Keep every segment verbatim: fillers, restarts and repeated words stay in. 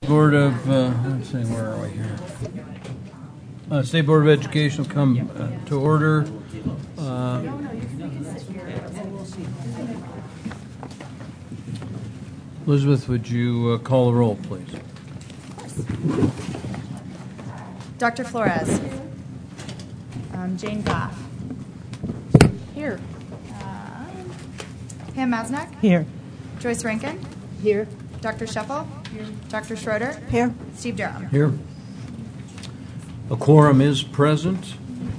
Board of, uh, let's see, where are we here? Uh, State Board of Education will come uh, to order. Uh, Elizabeth, would you uh, call the roll, please? Doctor Flores. Um, Jane Goff. Here. Uh, Pam Masnack. Here. Joyce Rankin. Here. Doctor Shuffle. Here. Doctor Schroeder. Here. Steve Durham. Here. A quorum is present.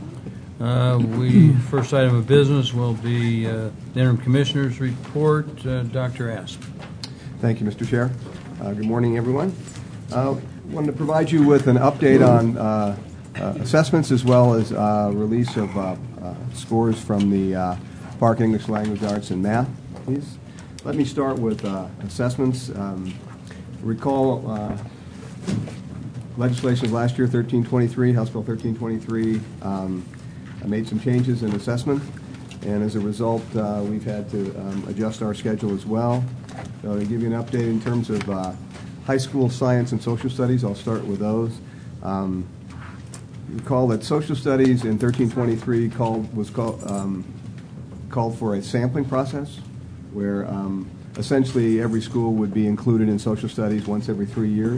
Uh, we first item of business will be uh, the interim commissioner's report. Uh, Doctor Asp. Thank you, Mister Chair. Uh, good morning, everyone. I uh, wanted to provide you with an update on uh, uh, assessments as well as uh, release of uh, uh, scores from the uh, Park English Language Arts and Math. Please. Let me start with uh, assessments. Um, recall uh, legislation of last year, thirteen twenty-three, House Bill thirteen twenty-three, um, made some changes in assessment, and as a result, uh, we've had to um, adjust our schedule as well. So to give you an update in terms of uh, high school science and social studies, I'll start with those. Um, recall that social studies in thirteen twenty-three called, was called, um, called for a sampling process, where um, essentially every school would be included in social studies once every three years.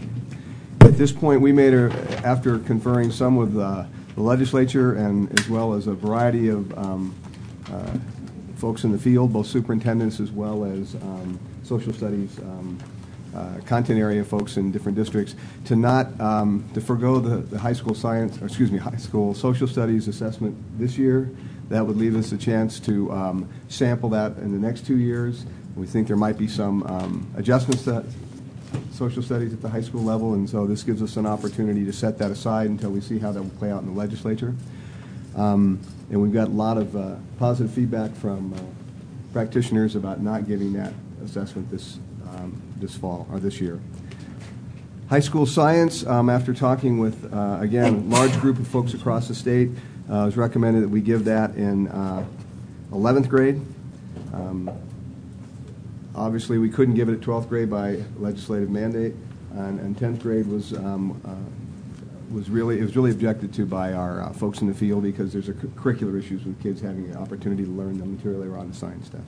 At this point, we made, a, after conferring some with uh, the legislature and as well as a variety of um, uh, folks in the field, both superintendents as well as um, social studies um, uh, content area folks in different districts, to not um, to forego the, the high school science, or excuse me, high school social studies assessment this year. That would leave us a chance to um, sample that in the next two years. We think there might be some um, adjustments to social studies at the high school level, and so this gives us an opportunity to set that aside until we see how that will play out in the legislature. Um, and we've got a lot of uh, positive feedback from uh, practitioners about not giving that assessment this um, this fall or this year. High school science, um, after talking with, uh, again, a large group of folks across the state, uh, it was recommended that we give that in uh, eleventh grade. Um, obviously, we couldn't give it at twelfth grade by legislative mandate, and, and tenth grade was um, uh, was really it was really objected to by our uh, folks in the field because there's a cu- curricular issues with kids having an opportunity to learn the material around the science stuff.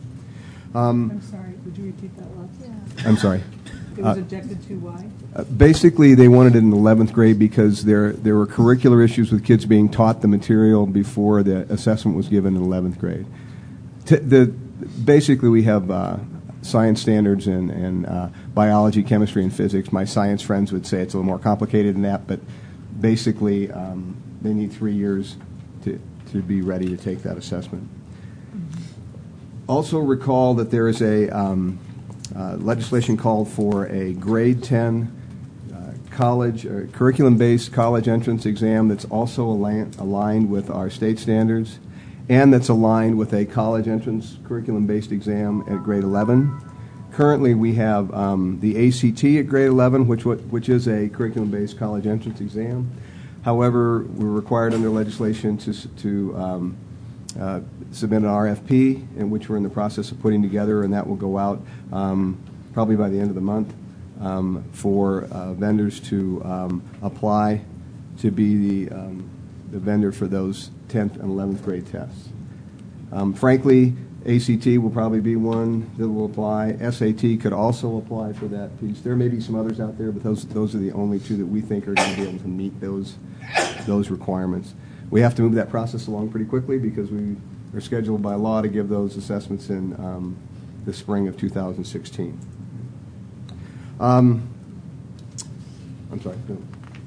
Um, I'm sorry, would you repeat that last? Yeah. I'm sorry. It was Uh, objected to why? Uh, basically, they wanted it in eleventh grade because there there were curricular issues with kids being taught the material before the assessment was given in eleventh grade. T- the basically we have uh, science standards in, in uh, biology, chemistry, and physics. My science friends would say it's a little more complicated than that, but basically um, they need three years to to be ready to take that assessment. Mm-hmm. Also recall that there is a um, uh, legislation called for a grade ten uh, college or curriculum-based college entrance exam that's also aligned, aligned with our state standards, and that's aligned with a college entrance curriculum-based exam at grade eleven. Currently, we have um, the A C T at grade eleven, which which is a curriculum-based college entrance exam. However, we're required under legislation to to um, uh, submit an R F P, in which we're in the process of putting together, and that will go out um, probably by the end of the month um, for uh, vendors to um, apply to be the um, the vendor for those tenth and eleventh grade tests. Um, frankly, A C T will probably be one that will apply. S A T could also apply for that piece. There may be some others out there, but those those are the only two that we think are going to be able to meet those those requirements. We have to move that process along pretty quickly because we are scheduled by law to give those assessments in um, the spring of two thousand sixteen. Um, I'm sorry. No.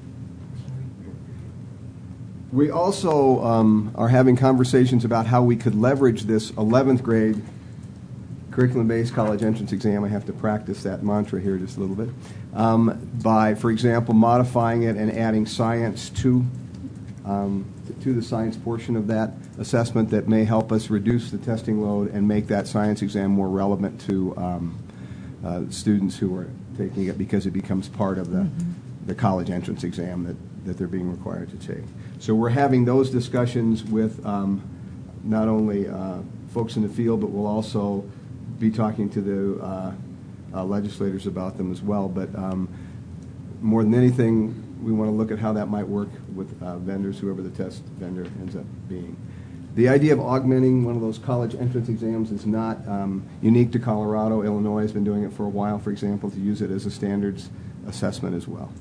We also um, are having conversations about how we could leverage this eleventh grade curriculum-based college entrance exam. I have to practice that mantra here just a little bit. Um, by, for example, modifying it and adding science to, um, to the science portion of that assessment that may help us reduce the testing load and make that science exam more relevant to um, uh, students who are taking it because it becomes part of the, mm-hmm. the college entrance exam that, that they're being required to take. So we're having those discussions with um, not only uh, folks in the field, but we'll also be talking to the uh, uh, legislators about them as well. But um, more than anything, we want to look at how that might work with uh, vendors, whoever the test vendor ends up being. The idea of augmenting one of those college entrance exams is not um, unique to Colorado. Illinois has been doing it for a while, for example, to use it as a standards assessment as well.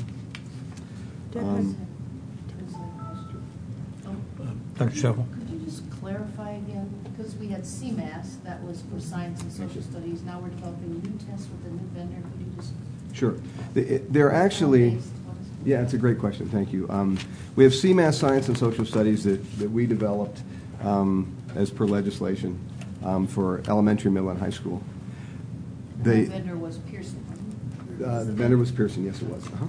Um, Doctor Shuffle? Could you just clarify again? Because we had C MAS, that was for science and social studies. Now we're developing new tests with a new vendor. Could you just? Sure. The- it- They're actually, yeah, it's a great question. Thank you. Um, we have C MAS, Science and Social Studies, that, that we developed um, as per legislation um, for elementary, middle, and high school. The They, vendor was Pearson. uh, the vendor was Pearson, yes, it was. Uh-huh.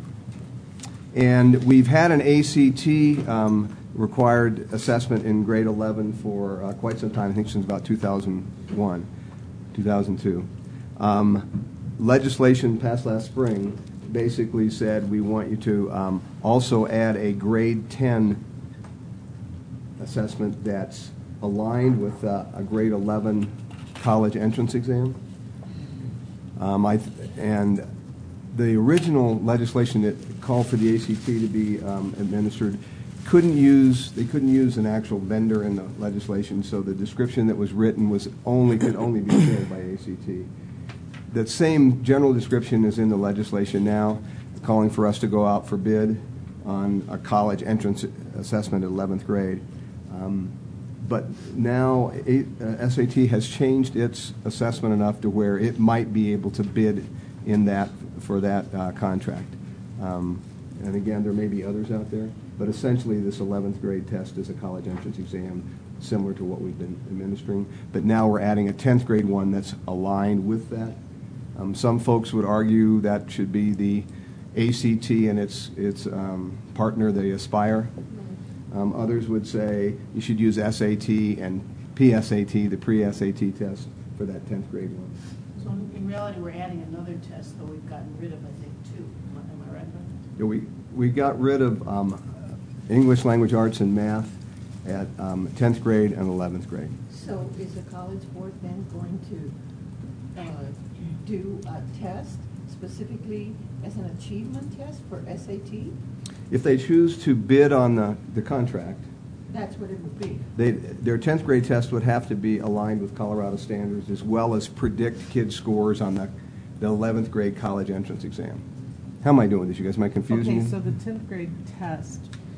And we've had an A C T um, required assessment in grade eleven for uh, quite some time, I think since about two thousand one, two thousand two. Um, legislation passed last spring basically said we want you to um, also add a grade ten assessment that's aligned with uh, a grade eleven college entrance exam. Um, I th- and the original legislation that called for the A C T to be um, administered couldn't use they couldn't use an actual vendor in the legislation, so the description that was written was only could only be shared by A C T. That same general description is in the legislation now, calling for us to go out for bid on a college entrance assessment at eleventh grade. Um, but now a, uh, S A T has changed its assessment enough to where it might be able to bid in that for that uh, contract. Um, and again, there may be others out there, but essentially this eleventh grade test is a college entrance exam similar to what we've been administering. But now we're adding a tenth grade one that's aligned with that. Um, some folks would argue that should be the A C T and its its um, partner, the Aspire. Um, others would say you should use S A T and P S A T, the pre-S A T test, for that tenth grade one. So in reality, we're adding another test that we've gotten rid of, I think, too. Am I- am I right? Yeah, we we got rid of um, English language arts and math at um, tenth grade and eleventh grade. So is the College Board then going to uh, do a test specifically as an achievement test for S A T? If they choose to bid on the, the contract, That's what it would be. they, their tenth grade test would have to be aligned with Colorado standards as well as predict kids' scores on the, the eleventh grade college entrance exam. How am I doing this, you guys? Am I confusing Okay, you? so the tenth grade test,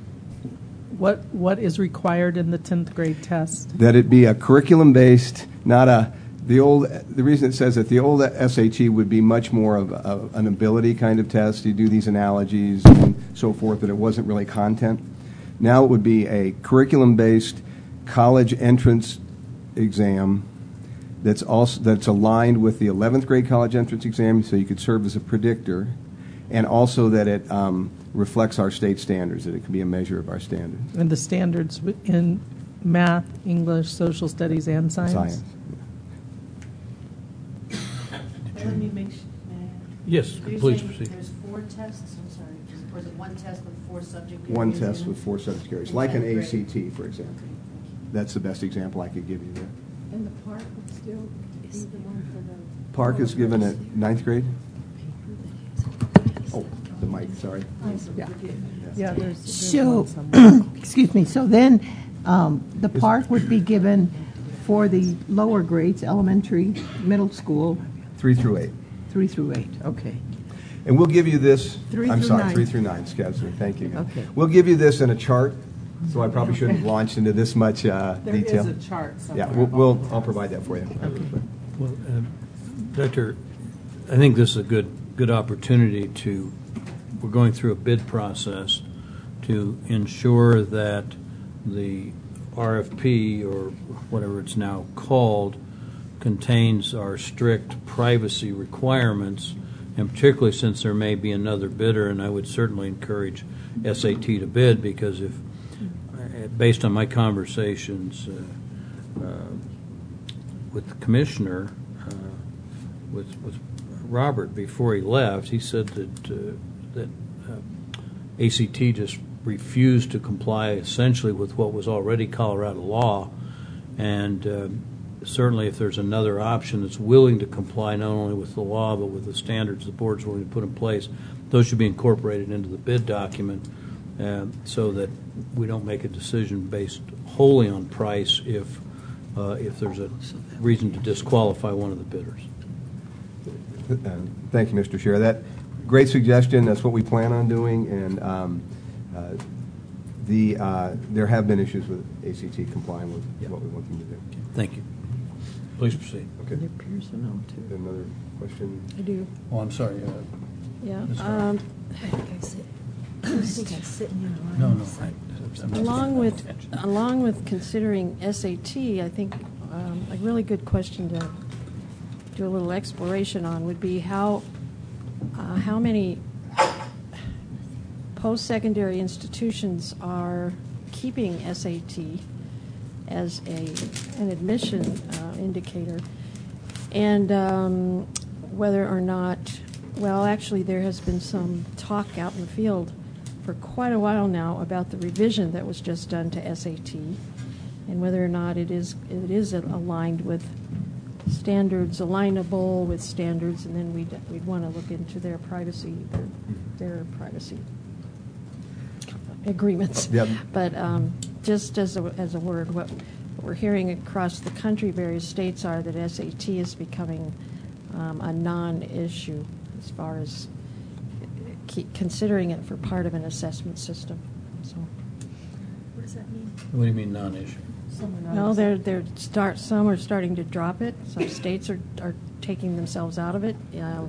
What What is required in the tenth grade test? That it be a curriculum-based, not a, the old, the reason it says that the old S A T would be much more of a, an ability kind of test. You do these analogies and so forth, that it wasn't really content. Now it would be a curriculum-based college entrance exam that's also that's aligned with the eleventh grade college entrance exam, so you could serve as a predictor, and also that it um, reflects our state standards, that it can be a measure of our standards. And the standards in math, English, social studies, and science? Science. Let me make sure. may I- Yes, So you're please saying proceed. There's four tests, I'm sorry, is it- or is it one test with four subject areas? One in test it? with four subject areas, In like an tenth A C grade? T, for example. Okay, thank you. That's the best example I could give you there. And the park would still be the one for the... Park is given at ninth grade? Oh, the mic, sorry. Yeah. Yeah, there's, there's So, one somewhere. excuse me, so then um, the park would be given for the lower grades, elementary, middle school, Three through eight. three through eight, okay. And we'll give you this. Three I'm through sorry, nine. three through nine, excuse me, thank you. Okay. We'll give you this in a chart, so I probably shouldn't have launched into this much uh, there detail. is a chart somewhere. Yeah, we'll, we'll, I'll provide that for you. Well, uh, Doctor, I think this is a good good opportunity to, we're going through a bid process to ensure that the R F P, or whatever it's now called, contains our strict privacy requirements, and particularly since there may be another bidder, and I would certainly encourage S A T to bid, because if, based on my conversations uh, uh, with the commissioner, uh, with, with Robert before he left, he said that uh, that uh, A C T just refused to comply essentially with what was already Colorado law, and uh, certainly if there's another option that's willing to comply not only with the law but with the standards the board's willing to put in place, those should be incorporated into the bid document uh, so that we don't make a decision based wholly on price if uh, if there's a reason to disqualify one of the bidders. Uh, Thank you, Mister Chair. That great suggestion. That's what we plan on doing, and um, uh, the uh, there have been issues with A C T complying with Yeah. what we want them to do. Thank you. Please proceed. Okay. They're Pearson out too. Another question? I do, Oh, I'm sorry. Uh, yeah. Ms. Hart. Um, no, no. I, I'm not Along paying with, attention. along with considering S A T, I think um, a really good question to do a little exploration on would be how, uh, how many post-secondary institutions are keeping S A T as a, an admission uh, indicator, and um, whether or not, well, actually there has been some talk out in the field for quite a while now about the revision that was just done to S A T, and whether or not it is it is aligned with standards, alignable with standards, and then we'd, we'd want to look into their privacy, their, their privacy agreements. Yep. But um, just as a, as a word, what, what we're hearing across the country, various states, are that S A T is becoming um, a non-issue as far as keep considering it for part of an assessment system. So, What does that mean? What do you mean non-issue? no, they're they're start. Some are starting to drop it. Some states are are taking themselves out of it. Uh,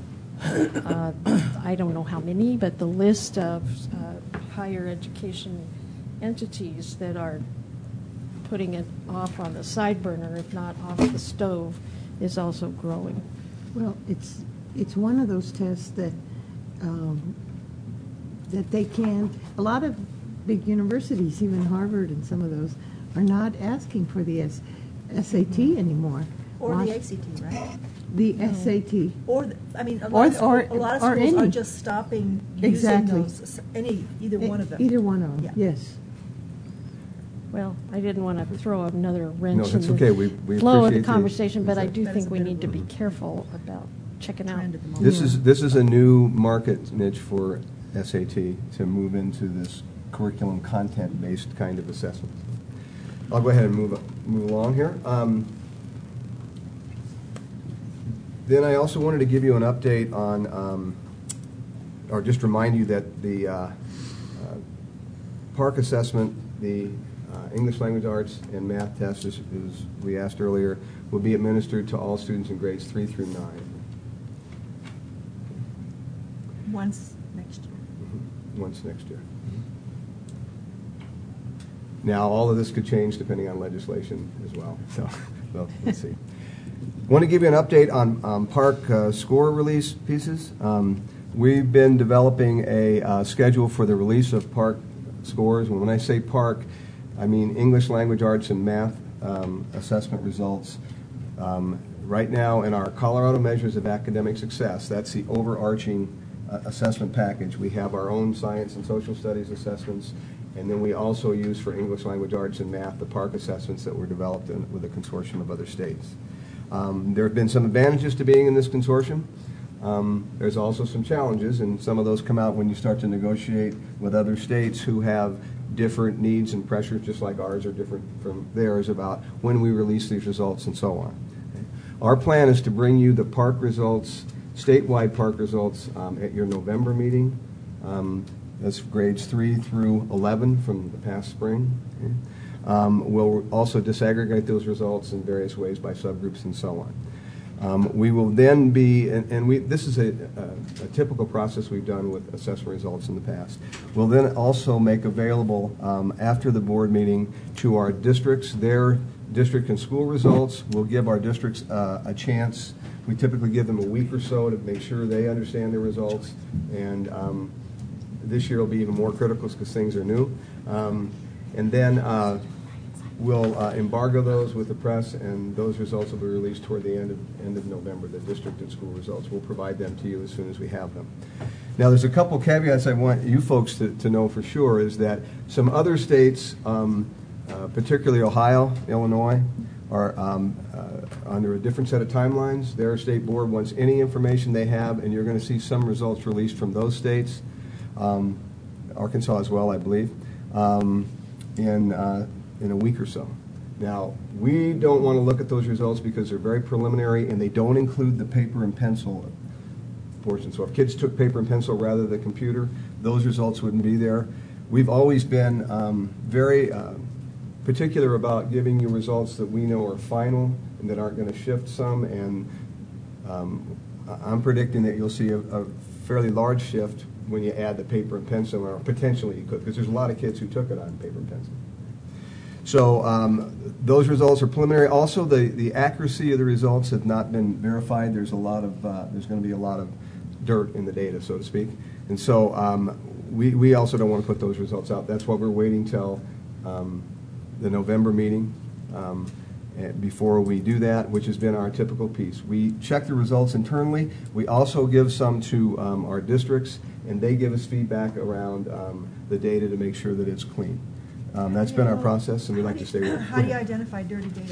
uh, I don't know how many, but the list of uh, higher education entities that are putting it off on the side burner, if not off the stove, is also growing. Well, it's, it's one of those tests that, um, that they can, a lot of big universities, even Harvard and some of those, are not asking for the S, SAT anymore. Or Not- the A C T, right? The S A T. Or, the- I mean, a Or- lot of, or- school- a lot of or schools are any. just stopping using Exactly. those, any, either one of them. Either one of them, Yeah. yes. Well, I didn't want to throw another wrench that's in okay. the We- we flow of appreciate the the- conversation, but I do That is think a we bit need of to a- be careful about checking out. Trend at the moment. This Yeah. is this is a new market niche for S A T to move into this curriculum content-based kind of assessment. I'll go ahead and move move along here. Um, then I also wanted to give you an update on, um, or just remind you that the uh, uh, Park assessment, the uh, English language arts and math test, as, as we asked earlier, will be administered to all students in grades three through nine. Once next year. Once next year. Now, all of this could change depending on legislation as well. So, well, let's see. Want to give you an update on um, Park uh, score release pieces. Um, we've been developing a uh, schedule for the release of Park scores. And when I say Park, I mean English language arts and math um, assessment results. Um, right now, in our Colorado Measures of Academic Success, that's the overarching uh, assessment package. We have our own science and social studies assessments, and then we also use for English language arts and math the Park assessments that were developed in, with a consortium of other states. Um, there have been some advantages to being in this consortium. Um, there's also some challenges, and some of those come out when you start to negotiate with other states who have different needs and pressures, just like ours are different from theirs, about when we release these results and so on. Okay. Our plan is to bring you the Park results, statewide Park results, um, at your November meeting. Um, that's grades three through eleven from the past spring. Okay. Um, we'll also disaggregate those results in various ways by subgroups and so on. Um, we will then be, and, and we, this is a, a, a typical process we've done with assessment results in the past. We'll then also make available um, after the board meeting to our districts their district and school results. We'll give our districts uh, a chance. We typically give them a week or so to make sure they understand their results, and um, this year will be even more critical because things are new. Um, and then uh, we'll uh, embargo those with the press, and those results will be released toward the end of, end of November, the district and school results. We'll provide them to you as soon as we have them. Now, there's a couple caveats I want you folks to, to know for sure, is that some other states, um, uh, particularly Ohio, Illinois, are um, uh, under a different set of timelines. Their state board wants any information they have, and you're going to see some results released from those states, um, Arkansas as well, I believe, um, in, uh, in a week or so. Now, we don't want to look at those results because they're very preliminary, and they don't include the paper and pencil portion. So if kids took paper and pencil rather than computer, those results wouldn't be there. We've always been um, very uh, particular about giving you results that we know are final and that aren't going to shift some, and um, I'm predicting that you'll see a, a fairly large shift when you add the paper and pencil, or potentially you could, because there's a lot of kids who took it on paper and pencil. So um, those results are preliminary. Also, the, the accuracy of the results have not been verified. There's a lot of uh, there's going to be a lot of dirt in the data, so to speak, and so um, we we also don't want to put those results out. That's why we're waiting till um, the November meeting um, before we do that, which has been our typical piece. We check the results internally. We also give some to um, our districts, and they give us feedback around um, the data to make sure that it's clean. Um, that's been our process, and we like to stay with it. How do you identify dirty data?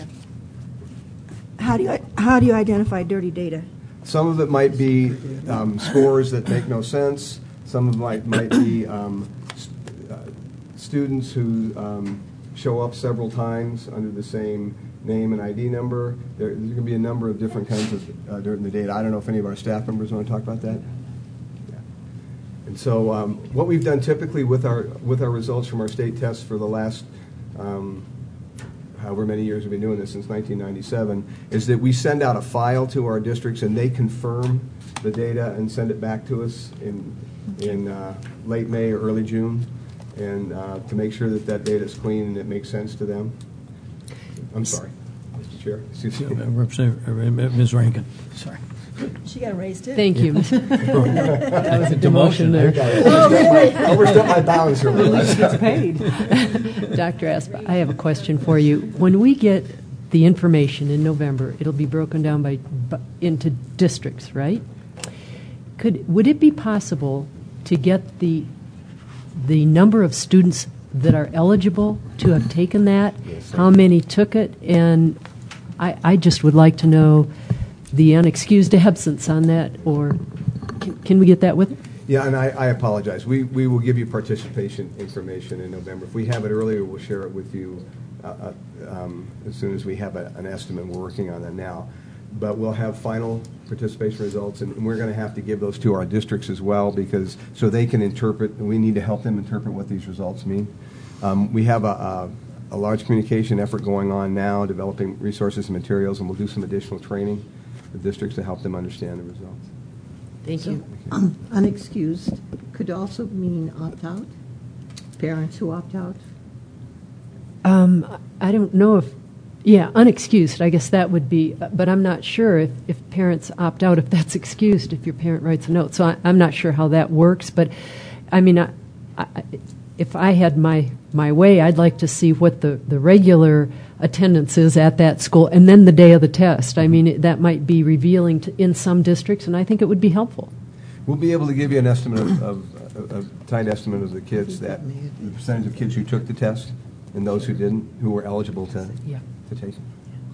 How do you, how do you identify dirty data? Some of it might be um, scores that make no sense. Some of it might, might be um, st- uh, students who um, show up several times under the same name and I D number. There, there's going to be a number of different kinds of uh, dirt in the data. I don't know if any of our staff members want to talk about that. Yeah. And so um, what we've done typically with our with our results from our state tests for the last um, however many years we've been doing this, since nineteen ninety-seven, is that we send out a file to our districts and they confirm the data and send it back to us in in uh, late May or early June, and uh, to make sure that that data is clean and it makes sense to them. I'm sorry, Mister Chair. Excuse me. Representative Miz Rankin. Sorry. She got a raise too. Thank you. That was a demotion there. I overstepped my bounds here a little bit. Gets paid. Doctor Asp, I have a question for you. When we get the information in November, it'll be broken down by, by into districts, right? Could would it be possible to get the the number of students that are eligible to have taken that, yes, how many took it, and I, I just would like to know the unexcused absence on that, or can, can we get that with? Yeah, and I, I apologize. We we will give you participation information in November. If we have it earlier, we'll share it with you uh, uh, um, as soon as we have a, an estimate. We're working on that now. But we'll have final participation results, and we're going to have to give those to our districts as well, because so they can interpret. We need to help them interpret what these results mean. Um, we have a, a, a large communication effort going on now, developing resources and materials, and we'll do some additional training for districts to help them understand the results. Thank So, you. um, unexcused could also mean opt-out, parents who opt out. Um, I don't know if, yeah, unexcused, I guess that would be, but I'm not sure if, if parents opt out, if that's excused, if your parent writes a note. So I, I'm not sure how that works, but I mean, I, I, if I had my, my way, I'd like to see what the, the regular attendance is at that school, and then the day of the test. I mean, it, that might be revealing to, in some districts, and I think it would be helpful. We'll be able to give you an estimate of, of, of a tight estimate of the kids, that the percentage of kids who took the test and those who didn't, who were eligible to, Yeah. to take it.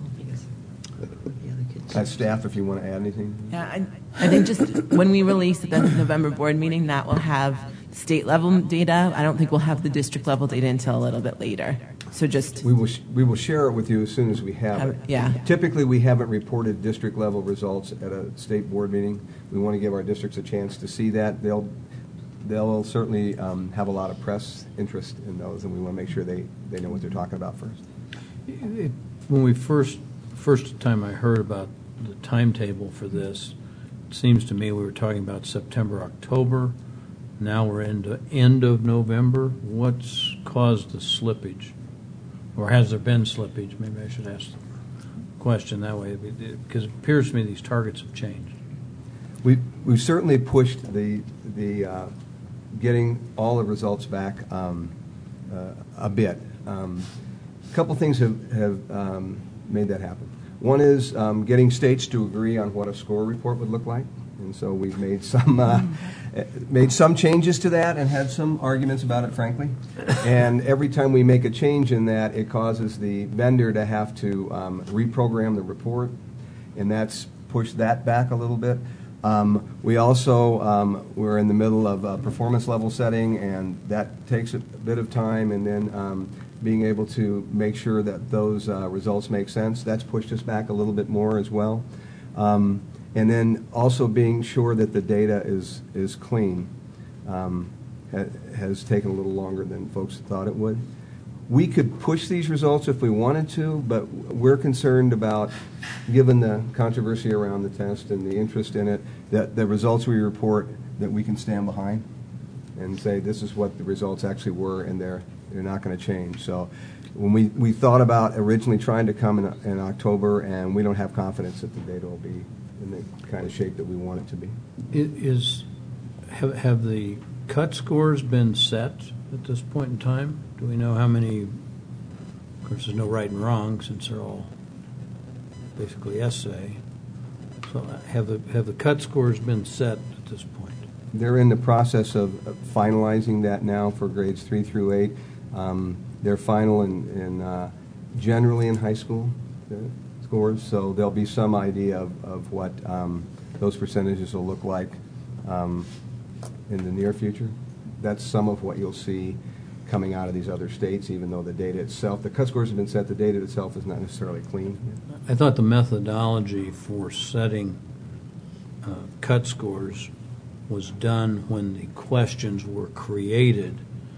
Uh, staff, if you want to add anything. Yeah, I, I think just when we release at the November board meeting, that will have state level data. I don't think we'll have the district level data until a little bit later. So just we will sh- we will share it with you as soon as we have, have it. Yeah. Typically, we haven't reported district level results at a state board meeting. We want to give our districts a chance to see that. They'll they'll certainly um, have a lot of press interest in those, and we want to make sure they, they know what they're talking about first. It, when we first first time I heard about the timetable for this, it seems to me we were talking about September, October. Now we're into end of November. What's caused the slippage? Or has there been slippage? Maybe I should ask the question that way, because it appears to me these targets have changed. We've, we've certainly pushed the, the uh, getting all the results back um, uh, a bit. Um, a couple things have, have um, made that happen. One is um, getting states to agree on what a score report would look like. And so we've made some uh, made some changes to that and had some arguments about it, frankly. And every time we make a change in that, it causes the vendor to have to um, reprogram the report, and that's pushed that back a little bit. Um, we also, um, we're in the middle of uh, performance level setting, and that takes a bit of time, and then um, being able to make sure that those uh, results make sense, that's pushed us back a little bit more as well. Um, and then also being sure that the data is, is clean um, ha has taken a little longer than folks thought it would. We could push these results if we wanted to, but we're concerned about, given the controversy around the test and the interest in it, that the results we report, that we can stand behind and say this is what the results actually were, and they're, they're not going to change. So when we, we thought about originally trying to come in, in October, and we don't have confidence that the data will be in the kind of shape that we want it to be. Is, have, have the cut scores been set at this point in time? Do we know how many? Of course, there's no right and wrong since they're all basically essay. So have the have the cut scores been set at this point? They're in the process of finalizing that now for grades three through eight. Um, they're final in, in uh, generally in high school the scores, so there'll be some idea of, of what um, those percentages will look like um, in the near future. That's some of what you'll see coming out of these other states, even though the data itself, the cut scores have been set, the data itself is not necessarily clean. I thought the methodology for setting uh, cut scores was done when the questions were created,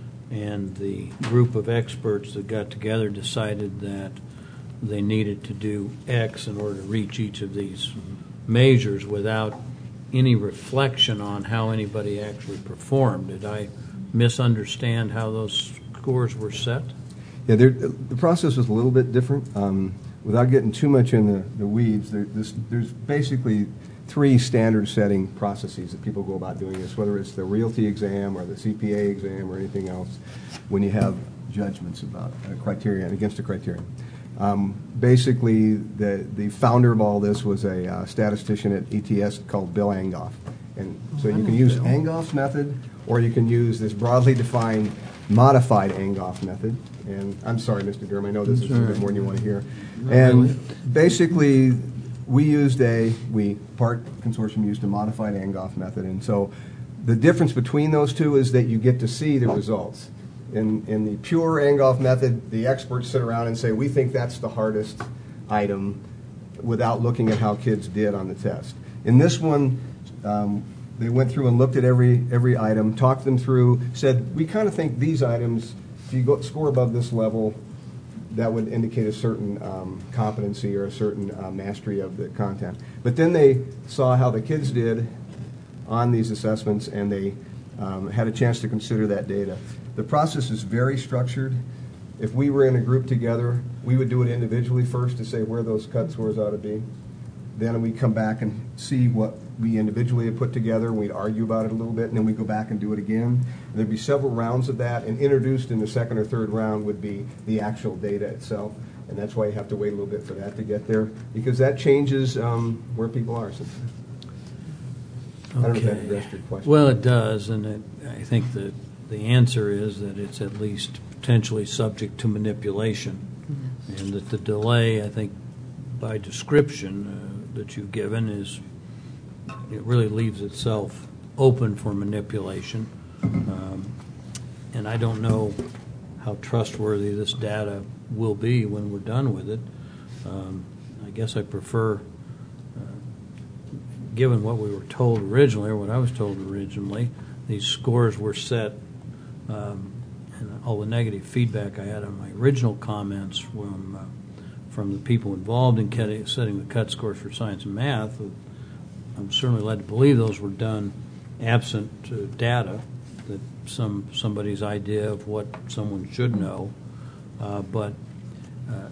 and the group of experts that got together decided that they needed to do X in order to reach each of these measures without any reflection on how anybody actually performed. Did I misunderstand how those scores were set? Yeah, the process was a little bit different. Um, without getting too much in the, the weeds, there, this, there's basically three standard setting processes that people go about doing this, whether it's the realty exam or the C P A exam or anything else, when you have judgments about a criterion, against a criterion. Um, basically, the, the founder of all this was a uh, statistician at E T S called Bill Angoff. And so you can use Angoff's method, or you can use this broadly defined modified Angoff method. And I'm sorry, Mister Durham, I know this is a little bit more than you want to hear. And basically, we used a, we, part consortium used a modified Angoff method. And so the difference between those two is that you get to see the results. In, in the pure Angoff method, the experts sit around and say, we think that's the hardest item, without looking at how kids did on the test. In this one, um, they went through and looked at every, every item, talked them through, said, we kind of think these items, if you go, score above this level, that would indicate a certain um, competency or a certain uh, mastery of the content. But then they saw how the kids did on these assessments, and they um, had a chance to consider that data. The process is very structured. If we were in a group together, we would do it individually first to say where those cut scores ought to be. Then we'd come back and see what we individually had put together, and we'd argue about it a little bit, and then we'd go back and do it again. And there'd be several rounds of that, and introduced in the second or third round would be the actual data itself. And that's why you have to wait a little bit for that to get there, because that changes um, where people are sometimes. I don't know if that addressed your question. Well, it does, and it, I think that the answer is that it's at least potentially subject to manipulation, mm-hmm. and that the delay, I think, by description uh, that you've given is, it really leaves itself open for manipulation. Um, and I don't know how trustworthy this data will be when we're done with it. Um, I guess I prefer, uh, given what we were told originally, or what I was told originally, these scores were set, um, and all the negative feedback I had on my original comments from uh, from the people involved in setting the cut scores for science and math, I'm certainly led to believe those were done absent uh, data, that some somebody's idea of what someone should know. Uh, but uh,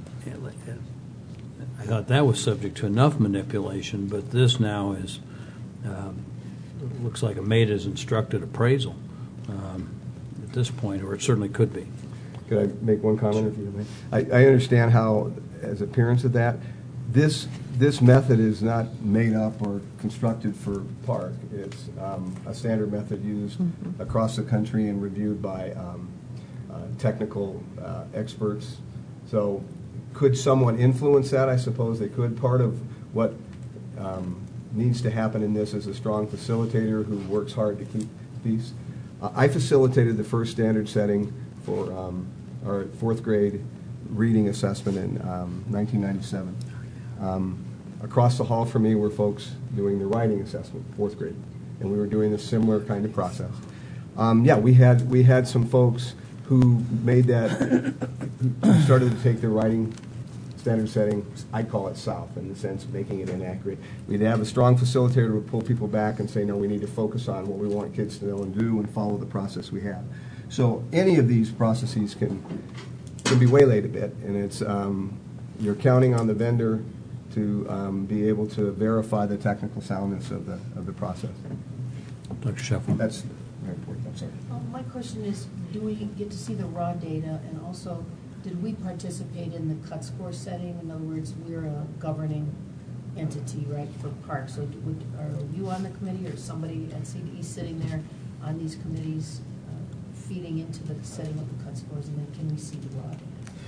I thought that was subject to enough manipulation, but this now is um, looks like a made as instructed appraisal um, at this point, or it certainly could be. Could I make one comment, if you may? I, I understand how, as appearance of that, this this method is not made up or constructed for Park. It's um, a standard method used mm-hmm. across the country and reviewed by um, uh, technical uh, experts. So could someone influence that? I suppose they could. Part of what um, needs to happen in this is a strong facilitator who works hard to keep peace. Uh, I facilitated the first standard setting for um, our fourth grade reading assessment in um, nineteen ninety-seven. Um, across the hall from me were folks doing the writing assessment, fourth grade, and we were doing a similar kind of process. Um, yeah, we had we had some folks who made that, who started to take their writing standard setting, I call it south, in the sense of making it inaccurate. We'd have a strong facilitator who would pull people back and say, no, we need to focus on what we want kids to know and do and follow the process we have. So any of these processes can can be waylaid a bit, and it's um, you're counting on the vendor to um, be able to verify the technical soundness of the of the process. Doctor Sheffield. That's very important. I'm sorry. Um, my question is, do we get to see the raw data, and also, did we participate in the cut score setting? In other words, we're a governing entity, right, for Park. So do, would, are you on the committee, or somebody at C D E sitting there on these committees uh, feeding into the setting of the cut scores, and then can we see the raw data?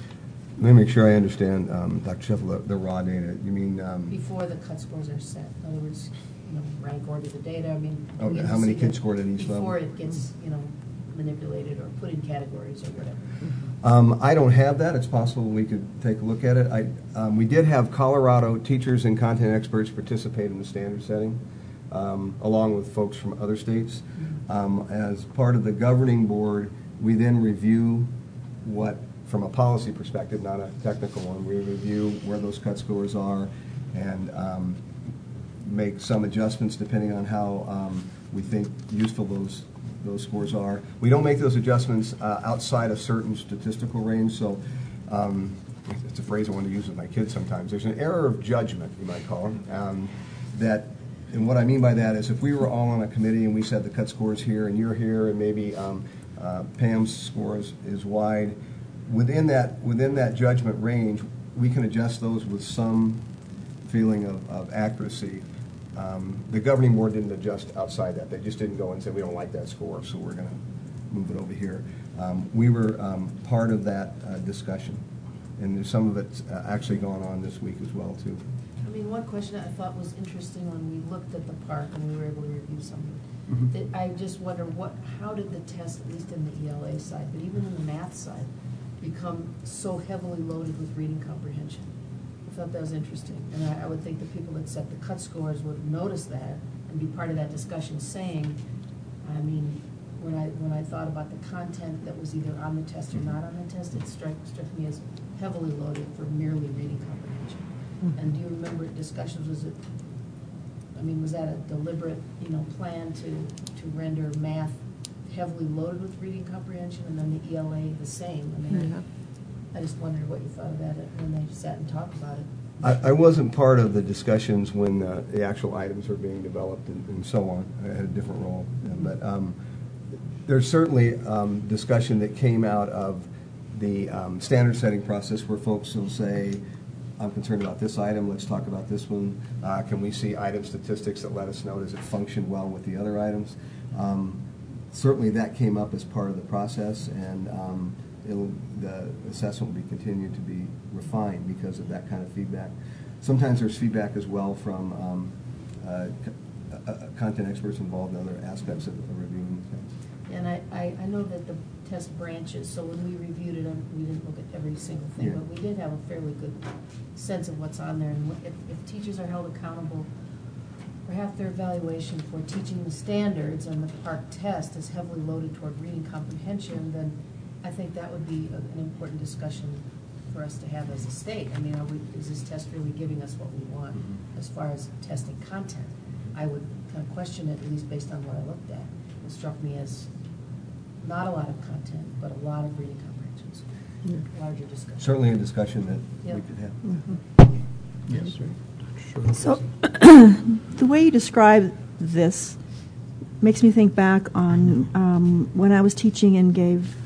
Let me make sure I understand, um, Doctor Sheffield, the, the raw data. You mean um, before the cut scores are set? In other words, you know, rank order the data. I mean, oh, we how many kids scored at each before level? Before it gets, you know, manipulated or put in categories or whatever. Um, I don't have that. It's possible we could take a look at it. I, um, we did have Colorado teachers and content experts participate in the standard setting, um, along with folks from other states. Um, as part of the governing board, we then review what, from a policy perspective, not a technical one, we review where those cut scores are and um, make some adjustments depending on how um, we think useful those those scores are. We don't make those adjustments uh, outside a certain statistical range, so um, it's a phrase I want to use with my kids sometimes. There's an error of judgment, you might call it, um, that, and what I mean by that is if we were all on a committee and we said the cut scores here and you're here and maybe um, uh, Pam's score is, is wide, within that, within that judgment range, we can adjust those with some feeling of, of accuracy. Um, the governing board didn't adjust outside that. They just didn't go and say, we don't like that score, so we're going to move it over here. Um, we were um, part of that uh, discussion, and there's some of it uh, actually going on this week as well, too. I mean, one question I thought was interesting when we looked at the park and we were able to review some of it. Mm-hmm. That I just wonder, what, how did the test, at least in the E L A side, but even in the math side, become so heavily loaded with reading comprehension? I thought that was interesting, and I, I would think the people that set the cut scores would have noticed that and be part of that discussion saying, I mean, when I when I thought about the content that was either on the test or not on the test, it struck, struck me as heavily loaded for merely reading comprehension. Mm-hmm. And do you remember discussions, was it, I mean, was that a deliberate, you know, plan to, to render math heavily loaded with reading comprehension and then the E L A the same? I mean, Yeah. I just wondered what you thought of that when they sat and talked about it. I, I wasn't part of the discussions when uh, the actual items were being developed and, and so on. I had a different role. But um, there's certainly um, discussion that came out of the um, standard setting process where folks will say, I'm concerned about this item, let's talk about this one. Uh, can we see item statistics that let us know, does it function well with the other items? Um, certainly that came up as part of the process, and um, It'll, the assessment will be continued to be refined because of that kind of feedback. Sometimes there's feedback as well from um, uh, co- uh, content experts involved in other aspects of, of reviewing the test. And I, I, I know that the test branches, so when we reviewed it, um, we didn't look at every single thing, Yeah. but we did have a fairly good sense of what's on there. And what- if, if teachers are held accountable for half their evaluation for teaching the standards and the Park test is heavily loaded toward reading comprehension, then I think that would be a, an important discussion for us to have as a state. I mean, are we, is this test really giving us what we want as far as testing content? I would kind of question it, at least based on what I looked at. It struck me as not a lot of content, but a lot of reading comprehensions. Yeah. Larger discussion. Certainly a discussion that Yep. we could have. Mm-hmm. Yes, sir. So, the way you describe this makes me think back on um, when I was teaching and gave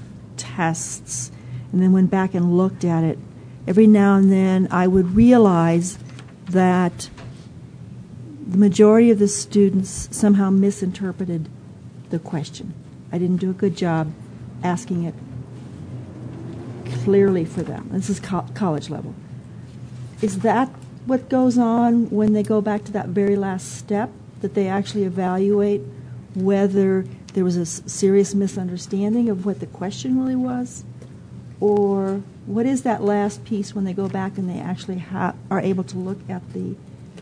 tests and then went back and looked at it. Every now and then I would realize that the majority of the students somehow misinterpreted the question. I didn't do a good job asking it clearly for them. This is co- college level. Is that what goes on when they go back to that very last step, that they actually evaluate whether there was a s- serious misunderstanding of what the question really was? Or what is that last piece when they go back and they actually ha- are able to look at the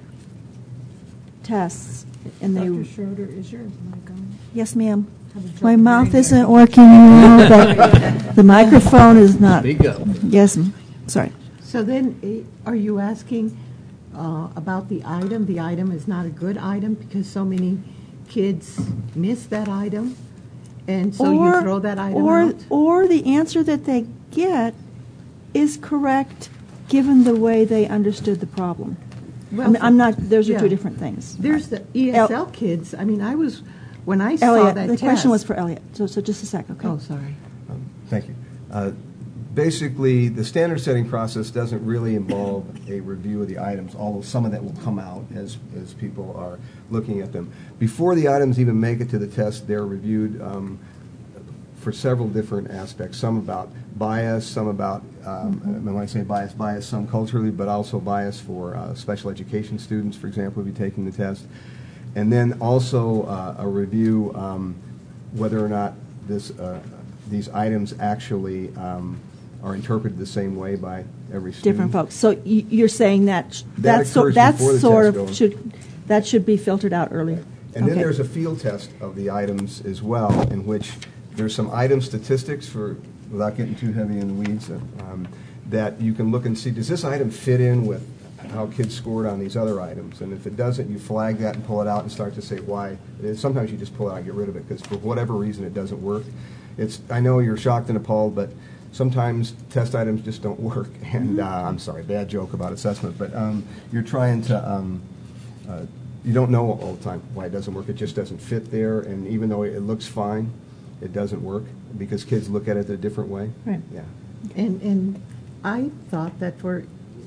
tests and they... Doctor Schroeder, is your mic on? Yes, ma'am. Have a My joke mouth during isn't there. working now, but the microphone is not. Speak up. Yes, ma'am. Sorry. So then, eh, are you asking uh, about the item? The item is not a good item because so many kids miss that item, and so you throw that item or, out? Or the answer that they get is correct given the way they understood the problem. Well, I mean, I'm not, those are yeah. two different things. There's the E S L kids. I mean, I was, when I saw Elliot, that the test. question was for Elliot, so, so just a sec, okay? Oh, sorry. Um, Thank you. Uh, Basically, the standard setting process doesn't really involve a review of the items, although some of that will come out as, as people are looking at them. Before the items even make it to the test, they're reviewed um, for several different aspects, some about bias, some about, um, mm-hmm. when I say bias, bias, some culturally, but also bias for uh, special education students, for example, who will be taking the test. And then also uh, a review um, whether or not this, uh, these items actually um, are interpreted the same way by every student. Different folks. So y- you're saying that sh- That that's, so, occurs that's before the sort test of goes. should that should be filtered out earlier. And Okay. then there's a field test of the items as well, in which there's some item statistics for, without getting too heavy in the weeds, um, that you can look and see, does this item fit in with how kids scored on these other items? And if it doesn't, you flag that and pull it out and start to say why. And sometimes you just pull it out and get rid of it, because for whatever reason it doesn't work. It's, I know you're shocked and appalled, but sometimes test items just don't work. And uh, I'm sorry, bad joke about assessment, but um, you're trying to, um, uh, you don't know all the time why it doesn't work. It just doesn't fit there. And even though it looks fine, it doesn't work because kids look at it a different way. Right. Yeah. And, and I thought that for,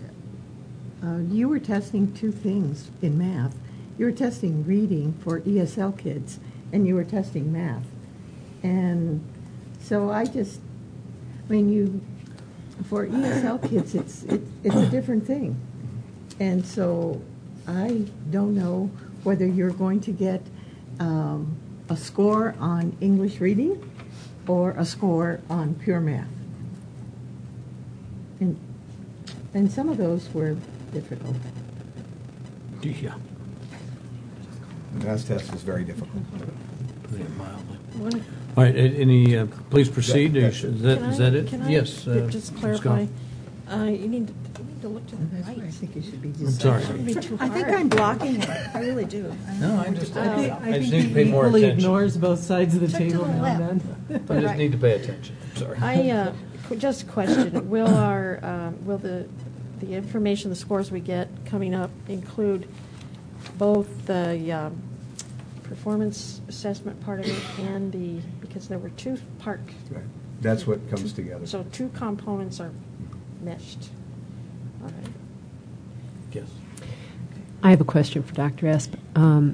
uh, you were testing two things in math. You were testing reading for E S L kids, and you were testing math. And so I just, I mean, you, for E S L kids, it's, it, it's a different thing. And so I don't know whether you're going to get um, a score on English reading or a score on pure math. And, and some of those were difficult. Yeah. The math test is very difficult. Put it mildly. One- All right, a- any, uh, please proceed. That- Is that's that, Can is I- that it? Can I Yes. uh, just Ms. clarify? Goff. Uh, you need to, you need to look to the That's why I right. think it should be I'm just. sorry. Shouldn't be too I think hard. I'm blocking it. I really do. No, I just, I I think- I just need to pay more equally attention. ignores both sides of the Check to table the now and left. then. I just need to pay attention. I'm sorry. I, uh, qu- just a question, will our, um, will the, the information, the scores we get coming up include both the um, performance assessment part of it and the, because there were two part, Right. That's what comes together. so two components are meshed. All right. Yes. I have a question for Doctor Esp. Um,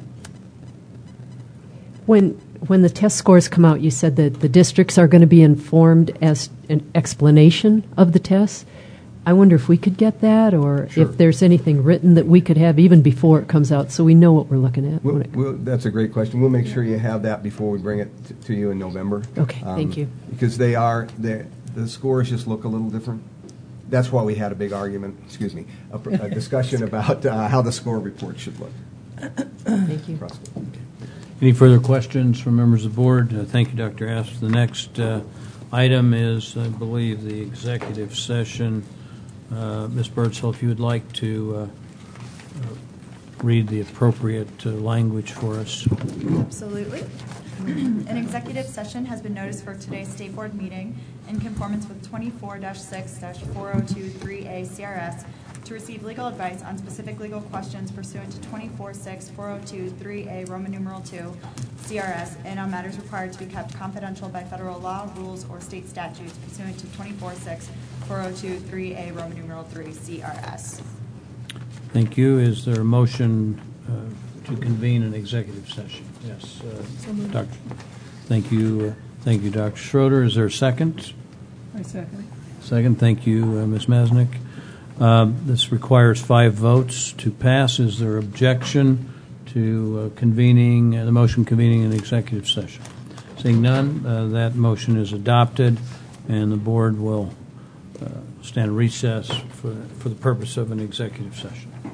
when when the test scores come out, you said that the districts are going to be informed as an explanation of the tests. I wonder if we could get that, or Sure. if there's anything written that we could have even before it comes out, so we know what we're looking at. We'll, when it- we'll, that's a great question. We'll make sure you have that before we bring it t- to you in November. Okay, thank you. Because they are, they're- the scores just look a little different. That's why we had a big argument, excuse me, a, pr- a discussion about uh, how the score report should look. Thank you. across the board. Any further questions from members of the board? Uh, Thank you, Doctor Asp. The next uh, item is, I believe, the executive session. Uh, Miz Birdsall, if you would like to uh, uh, read the appropriate uh, language for us. Absolutely. An executive session has been noticed for today's State Board meeting in conformance with twenty-four dash six dash four oh two three A C R S to receive legal advice on specific legal questions pursuant to twenty-four six four oh two three A Roman numeral two C R S and on matters required to be kept confidential by federal law, rules, or state statutes pursuant to twenty-four six four oh two three A Roman numeral three C R S. Thank you. Is there a motion uh, to convene an executive session? Yes. uh, Doctor Thank you. uh, Thank you, Doctor Schroeder. Is there a second? I second. Second. Thank you, uh, Miz Masnick. Uh, This requires five votes to pass. Is there objection to uh, convening, uh, the motion convening an executive session? Seeing none, uh, that motion is adopted, and the board will uh, stand recess for, for the purpose of an executive session.